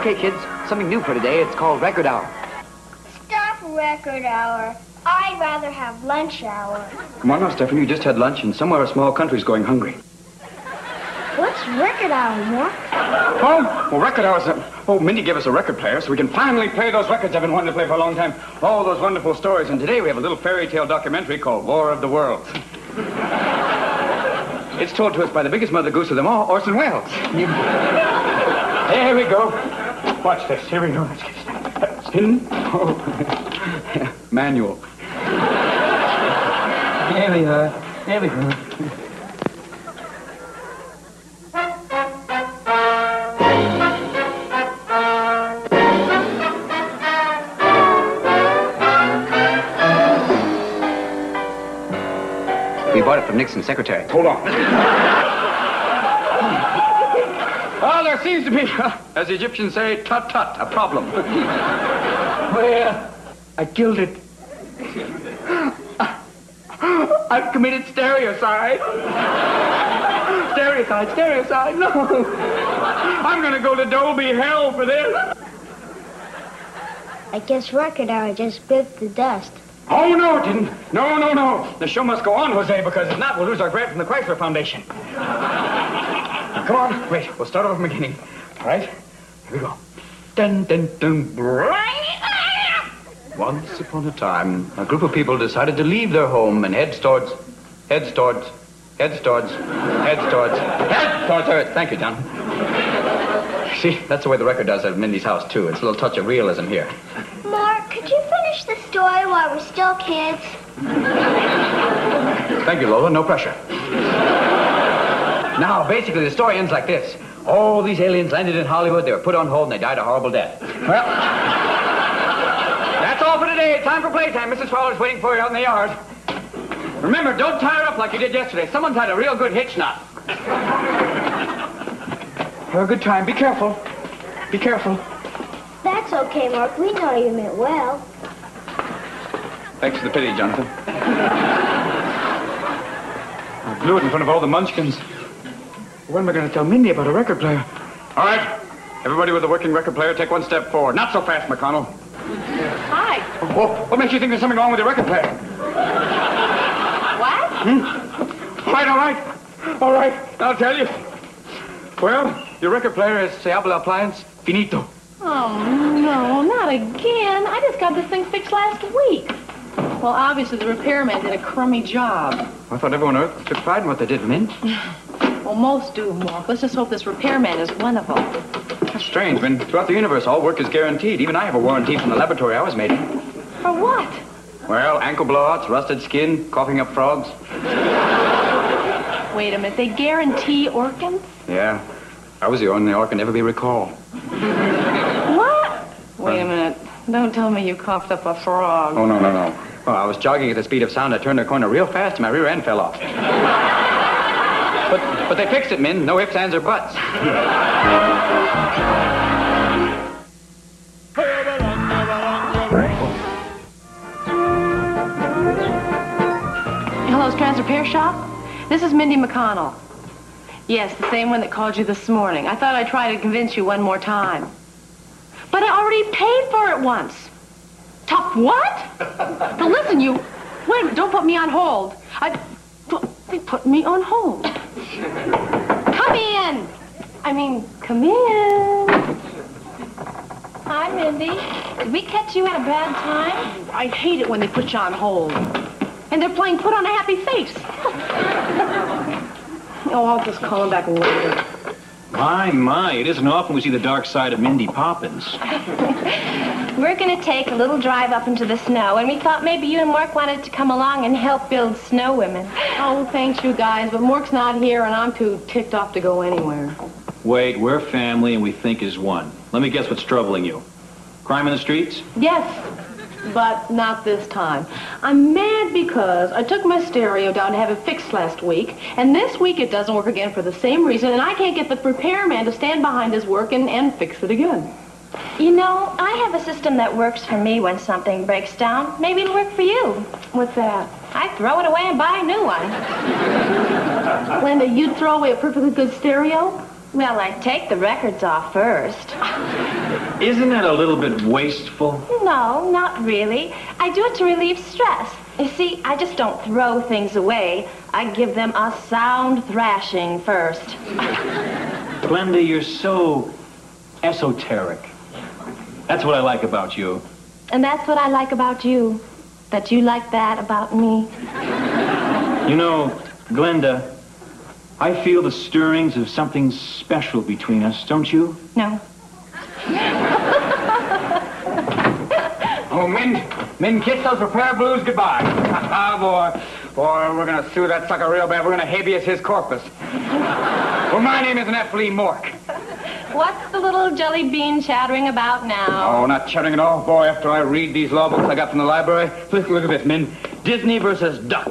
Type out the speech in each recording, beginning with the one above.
Okay, kids, something new for today. It's called Record Hour. Stop Record Hour. I'd rather have lunch hour. Come on now, Stephanie. You just had lunch, and somewhere a small country's going hungry. What's Record Hour, Mark? Oh, well, Record Hour's Mindy gave us a record player, so we can finally play those records I've been wanting to play for a long time. All those wonderful stories. And today we have a little fairy tale documentary called War of the Worlds. It's told to us by the biggest mother goose of them all, Orson Welles. There we go. Watch this. Here we go. Let's get spin. Oh. Manual. There we are. There we go. We bought it from Nixon's secretary. Hold on. Oh, there seems to be, as the Egyptians say, tut-tut, a problem. Well, I killed it. I've committed stereocide. Stereocide, no. I'm going to go to Dolby Hell for this. I guess Record Hour just bit the dust. Oh, no, it didn't. No. The show must go on, Jose, because if not, we'll lose our grant from the Chrysler Foundation. Now, come on. Wait, we'll start over from the beginning. All right? Here we go. Dun, dun, dun. Once upon a time, a group of people decided to leave their home and head towards Earth. Thank you, John. See, that's the way the record does at Mindy's house, too. It's a little touch of realism here. Mark, could you finish the story while we're still kids? Thank you, Lola. No pressure. Now, basically, the story ends like this. All these aliens landed in Hollywood. They were put on hold, and they died a horrible death. Well, that's all for today. Time for playtime. Mrs. Fowler's waiting for you out in the yard. Remember, don't tie her up like you did yesterday. Someone tied a real good hitch knot. Have a good time. Be careful. Be careful. That's okay, Mark. We know you meant well. Thanks for the pity, Jonathan. I blew it in front of all the munchkins. When am I going to tell Mindy about a record player? All right. Everybody with a working record player, take one step forward. Not so fast, McConnell. Hi. Oh, what makes you think there's something wrong with your record player? What? All right. I'll tell you. Well, your record player is Seable Appliance Finito. Oh, no, not again. I just got this thing fixed last week. Well, obviously the repairman did a crummy job. I thought everyone on Earth took pride in what they did, Min. Well, most do, Mark. Let's just hope this repairman is one of them. That's strange, Min. Throughout the universe, all work is guaranteed. Even I have a warranty from the laboratory I was made in. For what? Well, ankle blowouts, rusted skin, coughing up frogs. Wait a minute. They guarantee organs? Yeah. I was the only organ to ever be recalled. What? Wait a minute. Don't tell me you coughed up a frog. Oh, no. Well, I was jogging at the speed of sound. I turned the corner real fast and my rear end fell off. But they fixed it, Min. No ifs, ands, or buts. Hello, Strand's Repair Shop? This is Mindy McConnell. Yes, the same one that called you this morning. I thought I'd try to convince you one more time. But I already paid for it once. Tough what? Now listen, you... Wait a minute, don't put me on hold. They put me on hold. Come in! Come in. Hi, Mindy. Did we catch you at a bad time? I hate it when they put you on hold. And they're playing Put on a Happy Face. Oh, I'll just call him back later. My, it isn't often we see the dark side of Mindy Poppins. We're going to take a little drive up into the snow, and we thought maybe you and Mark wanted to come along and help build snow women. Oh, thanks, you guys, but Mark's not here, and I'm too ticked off to go anywhere. Wait, we're family, and we think as one. Let me guess what's troubling you. Crime in the streets? Yes, but not this time. I'm mad because I took my stereo down to have it fixed last week, and this week it doesn't work again for the same reason, and I can't get the repairman to stand behind his work and fix it again. You know, I have a system that works for me when something breaks down. Maybe it'll work for you. What's that? I throw it away and buy a new one. Linda, you'd throw away a perfectly good stereo? Well, I'd take the records off first. Isn't that a little bit wasteful? No, not really. I do it to relieve stress. You see, I just don't throw things away. I give them a sound thrashing first. Glenda, you're so esoteric. That's what I like about you. And that's what I like about you. That you like that about me. You know, Glenda, I feel the stirrings of something special between us, don't you? No. Oh, Min, kiss those repair blues goodbye. Ah, boy, we're gonna sue that sucker real bad. We're gonna habeas his corpus. Well, my name isn't F. Lee Mork. What's the little jelly bean chattering about now? Oh, not chattering at all. Boy, after I read these law books I got from the library, look at this, Min. Disney versus Duck.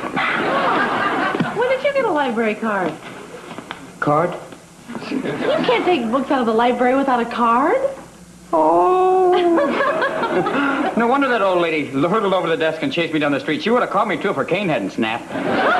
When did you get a library card? Card? You can't take books out of the library without a card. Oh. No wonder that old lady hurtled over the desk and chased me down the street. She would have caught me, too, if her cane hadn't snapped.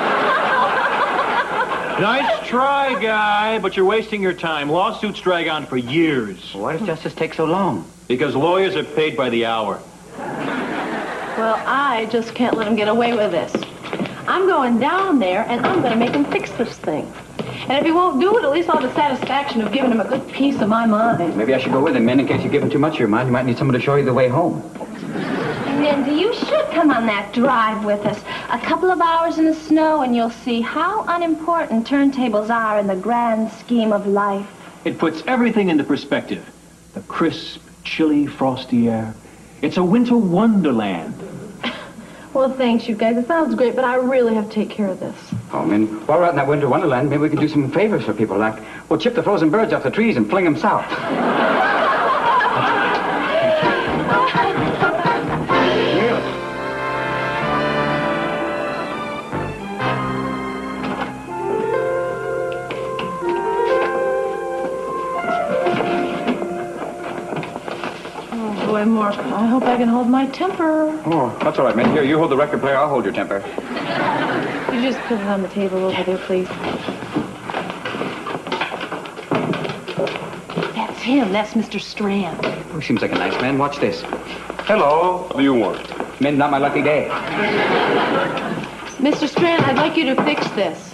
Nice try, guy, but you're wasting your time. Lawsuits drag on for years. Why does justice take so long? Because lawyers are paid by the hour. Well, I just can't let him get away with this. I'm going down there, and I'm going to make him fix this thing. And if he won't do it, at least I'll have the satisfaction of giving him a good piece of my mind. Maybe I should go with him, Min, in case you give him too much of your mind. You might need someone to show you the way home. Linda, you should come on that drive with us. A couple of hours in the snow, and you'll see how unimportant turntables are in the grand scheme of life. It puts everything into perspective. The crisp, chilly, frosty air. It's a winter wonderland. Well, thanks, you guys. It sounds great, but I really have to take care of this. Oh, Min, while we're out in that winter wonderland, maybe we can do some favors for people. Like, we'll chip the frozen birds off the trees and fling them south. Boy, Mark, I hope I can hold my temper. Oh, that's all right, Min. Here, you hold the record player. I'll hold your temper. You just put it on the table over there, please. That's him. That's Mr. Strand. Oh, he seems like a nice man. Watch this. Hello. What do you want? Min, not my lucky day. Mr. Strand, I'd like you to fix this.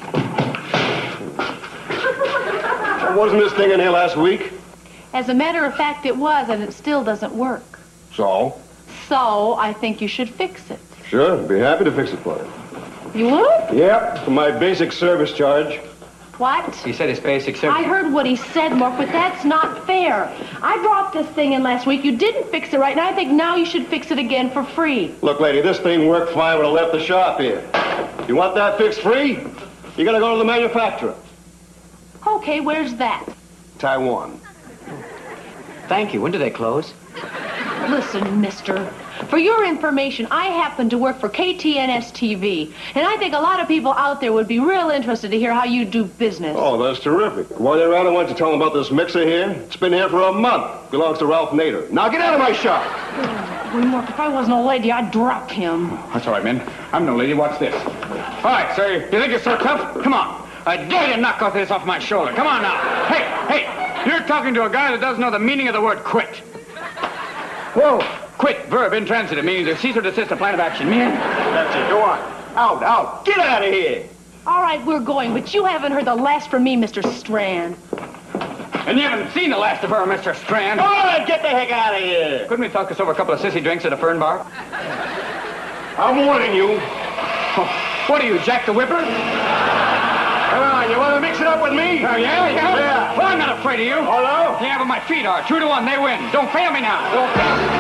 Wasn't this thing in here last week? As a matter of fact, it was, and it still doesn't work. So? So, I think you should fix it. Sure, be happy to fix it for you. You would? Yep, for my basic service charge. What? He said his basic service. I heard what he said, Mark, but that's not fair. I brought this thing in last week. You didn't fix it right, and I think now you should fix it again for free. Look, lady, this thing worked fine when I left the shop here. You want that fixed free? You gotta go to the manufacturer. Okay, where's that? Taiwan. Thank you. When do they close? Listen, mister, for your information, I happen to work for KTNS-TV, and I think a lot of people out there would be real interested to hear how you do business. Oh, that's terrific. While you're around, I want you to tell them about this mixer here. It's been here for a month. Belongs to Ralph Nader. Now get out of my shop. Boy, Mark, if I wasn't a lady, I'd drop him. That's all right, Min. I'm no lady. Watch this. All right, sir. You think you're so tough? Come on. I dare you to knock off this off my shoulder. Come on now. Hey, you're talking to a guy that doesn't know the meaning of the word quit. Whoa. Quit, verb, intransitive, meaning to cease or desist a plan of action. Meaning? That's it. Go on. Out. Get out of here. All right, we're going, but you haven't heard the last from me, Mr. Strand. And you haven't seen the last of her, Mr. Strand. All right, get the heck out of here. Couldn't we talk this over a couple of sissy drinks at a fern bar? I'm warning you. Oh, what are you, Jack the Whipper? Come on, you want to mix it up with me? Oh, yeah? Yeah. Well, I'm not afraid of you. Oh, no? Yeah, but my feet are. 2-1, they win. Don't fail me now. Don't fail me.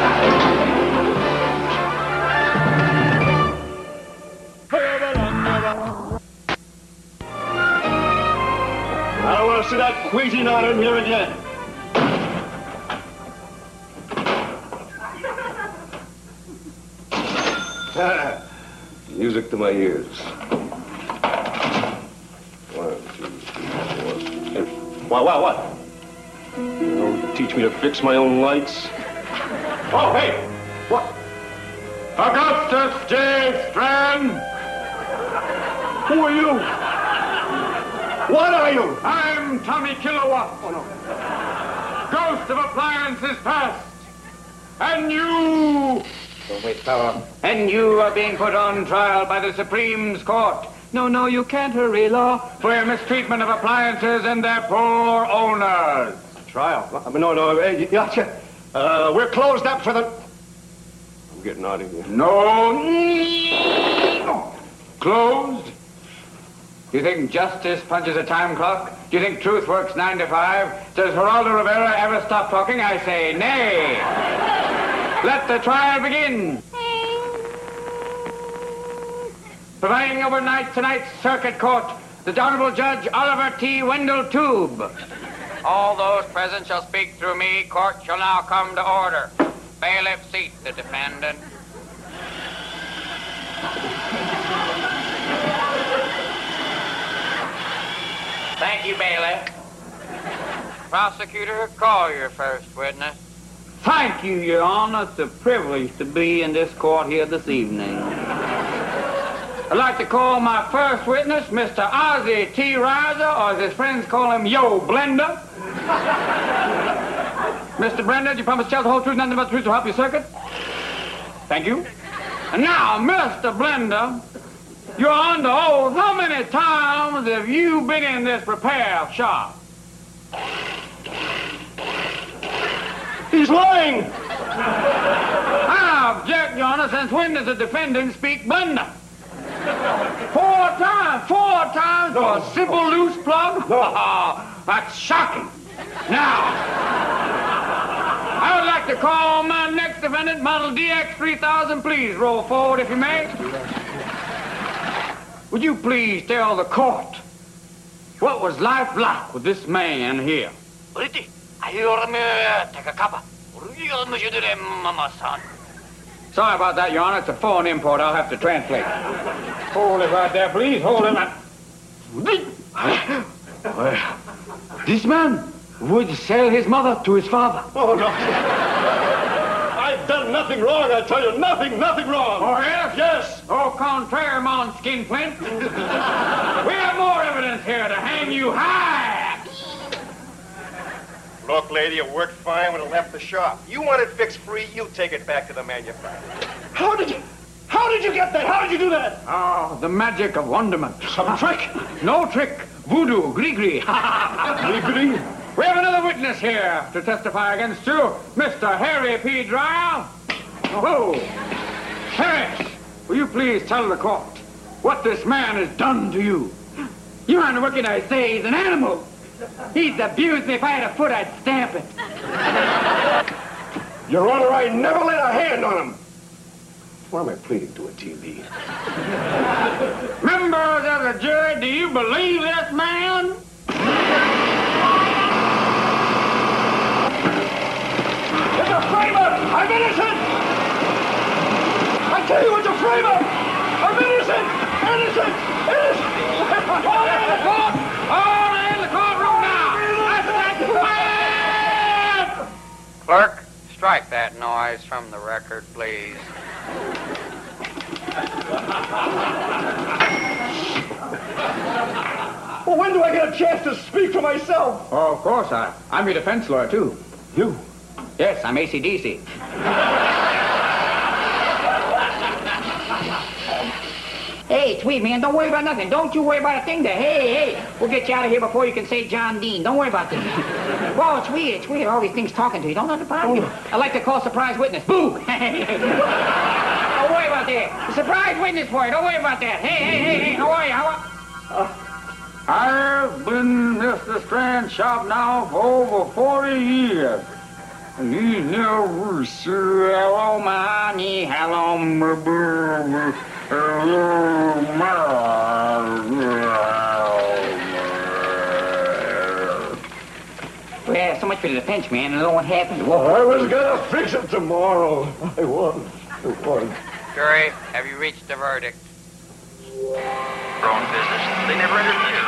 I don't want to see that queasy on in here again. Music to my ears. 1, 2, 3, 4. Hey, what? You know, teach me to fix my own lights? Oh, hey! What? Augustus J. Strand. Who are you? What are you? I'm Tommy Kilowatt. Oh, no. ghost of appliances past. And you... Oh, wait, fella. And you are being put on trial by the Supreme's Court. No, you can't hurry, law. For your mistreatment of appliances and their poor owners. Trial? No, gotcha. We're closed up for the... I'm getting out of here. No. Closed? Do you think justice punches a time clock? Do you think truth works 9 to 5? Does Geraldo Rivera ever stop talking? I say nay. Let the trial begin. Presiding overnight tonight's circuit court, the Honorable Judge Oliver T. Wendell Tube. All those present shall speak through me. Court shall now come to order. Bailiff, seat the defendant. Thank you, bailiff. Prosecutor, call your first witness. Thank you, Your Honor. It's a privilege to be in this court here this evening. I'd like to call my first witness, Mr. Ozzie T. Riser, or as his friends call him, Yo Blender. Mr. Blender, do you promise to tell the whole truth, nothing but the truth to help your circuit? Thank you. And now, Mr. Blender, you're under oath. How many times have you been in this repair shop? He's lying! I object, Your Honor, since when does the defendant speak Blender? 4 times for a simple loose plug? No. That's shocking. Now, I would like to call my next defendant, model DX3000. Please roll forward if you may. Would you please tell the court what was life like with this man here? Sorry about that, Your Honor. It's a foreign import. I'll have to translate. Hold it right there, please. Hold it. This man would sell his mother to his father. Oh, no. I've done nothing wrong, I tell you. Nothing wrong. Oh, yes? Yes. Au contraire, mon skinflint. We have more evidence here to hang you high. Look, lady, it worked fine when it left the shop. You want it fixed free, you take it back to the manufacturer. How did you get that? How did you do that? Oh, the magic of wonderment. Some trick? No trick. Voodoo. Gree-gree. Gree-gree? We have another witness here to testify against you, Mr. Harry P. Dryle. Oh, Harris, will you please tell the court what this man has done to you? You aren't working, I say. He's an animal. He's abused me. If I had a foot, I'd stamp it. Your Honor, I never laid a hand on him. Why am I pleading to a TV? Members of the jury, do you believe this man? It's a frame-up! I'm innocent! I tell you, it's a frame-up! I'm innocent! Innocent! All in the court! All in the courtroom now! That's quiet! Clerk, strike that noise from the record, please. Well, when do I get a chance to speak for myself? Oh, of course. I'm your defense lawyer, too. You? Yes, I'm AC/DC. Hey, sweet man, don't worry about nothing. Don't you worry about a thing there. Hey, we'll get you out of here before you can say John Dean. Don't worry about this. Whoa, it's weird, all these things talking to you. Don't let it bother you. I'd like to call surprise witness. Boo! Don't worry about that. The surprise witness for you. Don't worry about that. Hey, how are you? I've been in Mr. Strand's shop now for over 40 years. And he never said, hello, mommy, hello, well, so much for the defense, man. I don't know what happened. I was gonna fix it tomorrow. I was. Jury, have you reached a verdict? Wrong business. They never interfere.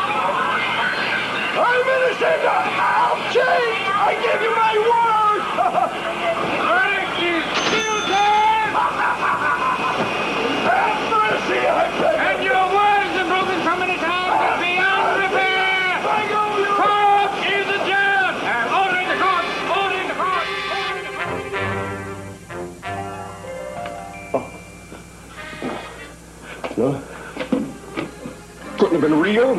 I'm innocent! I'll change! I give you my word! No? Couldn't have been real?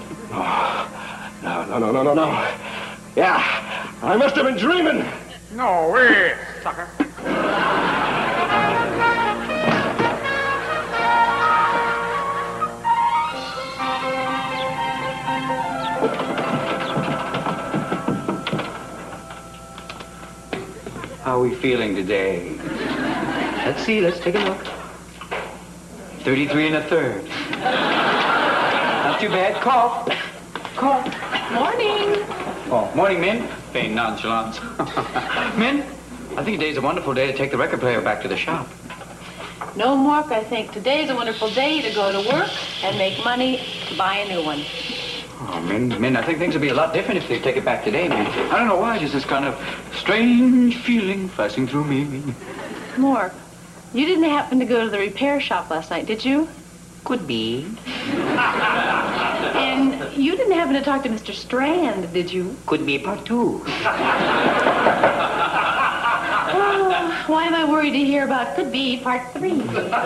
No. Yeah, I must have been dreaming. No way, sucker. How are we feeling today? Let's see, let's take a look. 33 1/3. Not too bad. Cough. Morning. Oh, morning, Min. Feign nonchalance. Min, I think today's a wonderful day to take the record player back to the shop. No, Mark, I think today's a wonderful day to go to work and make money to buy a new one. Oh, Min, I think things would be a lot different if they take it back today, Min. I don't know why, just this kind of strange feeling passing through me. Mark, you didn't happen to go to the repair shop last night, did you? Could be. And you didn't happen to talk to Mr. Strand, did you? Could be part 2. Oh, why am I worried to hear about could be part 3?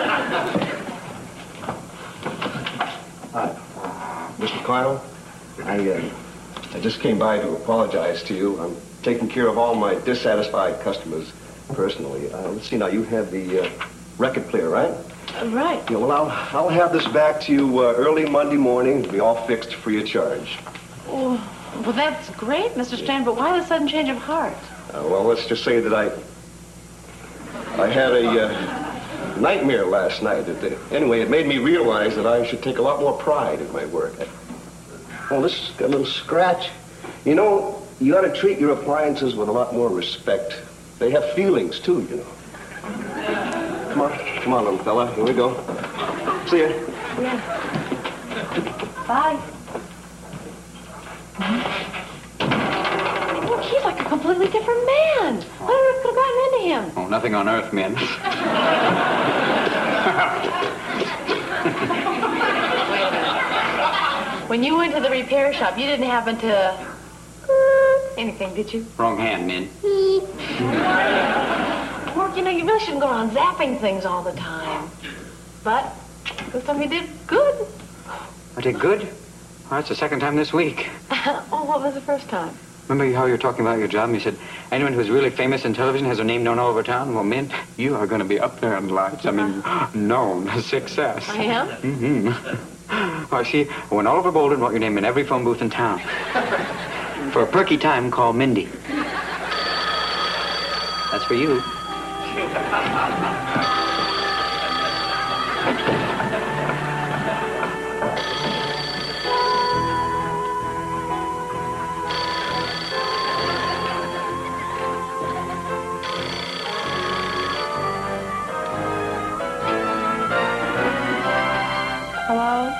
Hi, Mr. Carl. I just came by to apologize to you. I'm taking care of all my dissatisfied customers personally. Let's see now, you have the record player, right? Right. Yeah, well, I'll have this back to you early Monday morning. It'll be all fixed free of charge. Oh, well, that's great, Mr. Strand, but why the sudden change of heart? Well, let's just say that I had a nightmare last night. Anyway, it made me realize that I should take a lot more pride in my work. Oh, this has got a little scratch. You know, you ought to treat your appliances with a lot more respect. They have feelings, too, you know. Come on, little fella. Here we go. See ya. Yeah. Bye. Oh, he's like a completely different man. What could have gotten into him? Oh, nothing on earth, Min. When you went to the repair shop, you didn't happen to... anything, did you? Wrong hand, Min. Mark, you know, you really shouldn't go around zapping things all the time. But this time you did good. I did good? Well, that's the second time this week. Oh, what was the first time? Remember how you were talking about your job and you said anyone who's really famous in television has their name known all over town? Well, Min, you are going to be up there in lights. I mean, known success. I am? Mm-hmm. Well, see, I went all over Boulder and wrote your name in every phone booth in town. For a perky time, call Mindy. That's for you. Hello?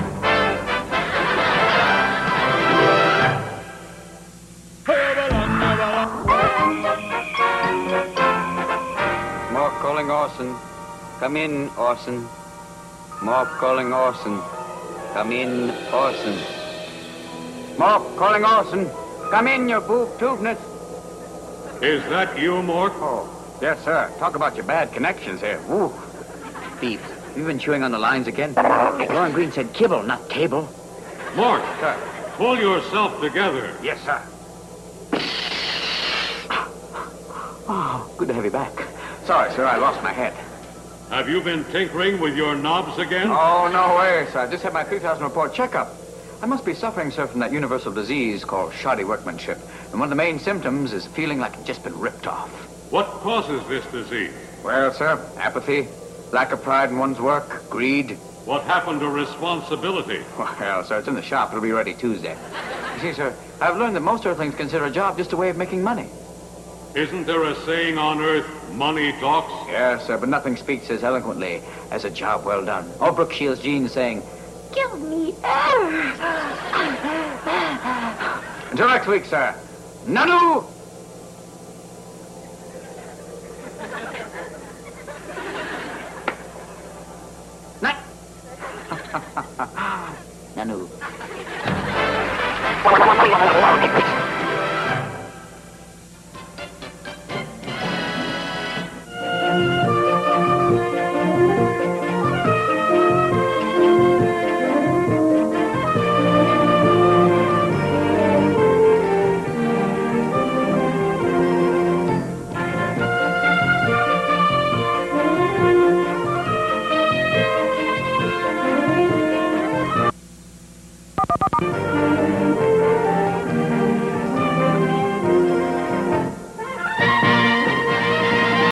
Mark calling Orson. Come in, Orson. Mark calling Orson. Come in, Orson. Mark calling Orson. Come in, you boob-tubness. Is that you, Mort? Oh, yes, sir. Talk about your bad connections here. Woo. Beef, you've been chewing on the lines again. Lauren Green said kibble, not table. Mort, Sir. pull yourself together. Yes, sir. Oh, good to have you back. Sorry, sir, I lost my head. Have you been tinkering with your knobs again? Oh, no way, sir. I just had my 3,000 report checkup. I must be suffering, sir, from that universal disease called shoddy workmanship. And one of the main symptoms is feeling like it's just been ripped off. What causes this disease? Well, sir, apathy, lack of pride in one's work, greed. What happened to responsibility? Well, sir, it's in the shop. It'll be ready Tuesday. You see, sir, I've learned that most earthlings consider a job just a way of making money. Isn't there a saying on Earth, money talks? Yes, sir, but nothing speaks as eloquently as a job well done. Or Brooke Shields Jean saying, Kill me. until next week, sir. Nanu! Night. Nanu. Bye.